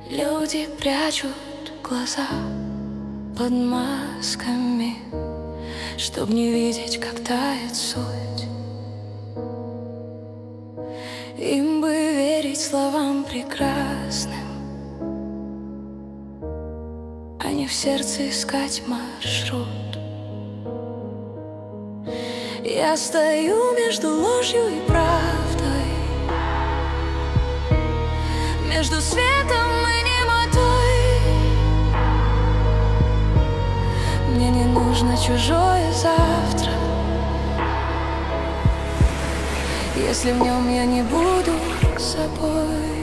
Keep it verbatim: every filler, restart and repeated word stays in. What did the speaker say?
Люди прячут глаза под масками, чтоб не видеть, как тает суть. Им бы верить словам прекрасным, а не в сердце искать маршрут. Я стою между ложью и правдой, между светом и немотой. Мне не нужно чужое завтра, если в нем я не буду собой.